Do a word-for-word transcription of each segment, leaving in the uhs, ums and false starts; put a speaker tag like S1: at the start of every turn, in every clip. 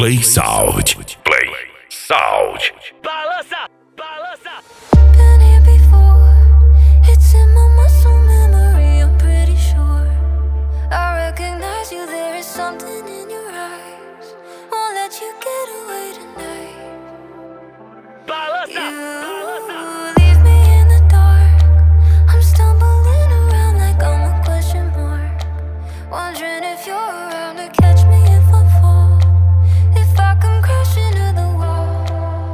S1: Play Sound. Play Sound.
S2: Balança, balança.
S3: Been here before. It's in my muscle memory, I'm pretty sure. I recognize you, there is something in your eyes. Won't let you get away tonight.
S2: Balança,
S3: You
S2: balança.
S3: leave me in the dark. I'm stumbling around like I'm a question mark. Wondering if you're around to catch me if I fall. If I come crashing to the wall.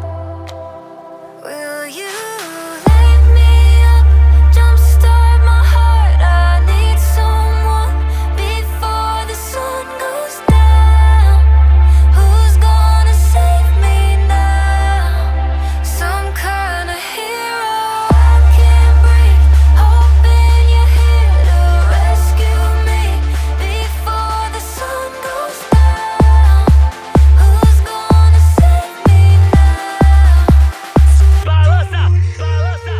S3: Will you light me up, jumpstart my heart? I need someone before the sun goes down. Who's gonna save me now? Some kind of hero I can't breathe. Hoping you're here to rescue me before the sun goes down. Who's gonna save me now?
S2: Balança, balança.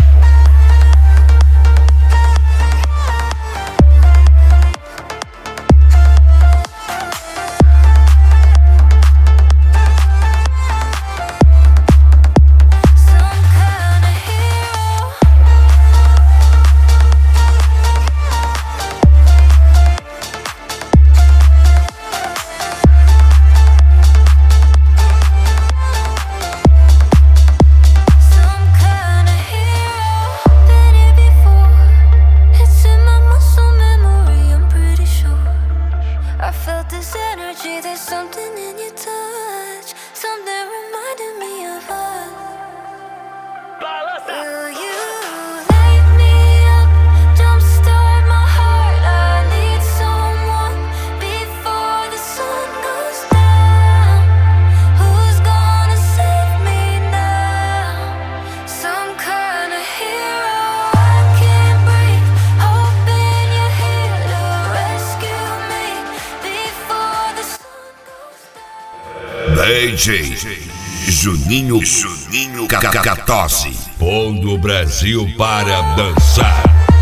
S3: Some kind of hero. Some kind of hero. Been here before. It's in my muscle memory, I'm pretty sure. I felt this energy, there's something in your touch. Something reminding me of us.
S2: Balança.
S3: Will you light me up, jumpstart my heart? I need someone before the sun goes down. Who's gonna save me now? Some kind of hero I can't breathe. Hoping you're here to rescue me before the sun goes down.
S1: D J Juninho Juninho Cacatosse. Pondo o Brasil para dançar.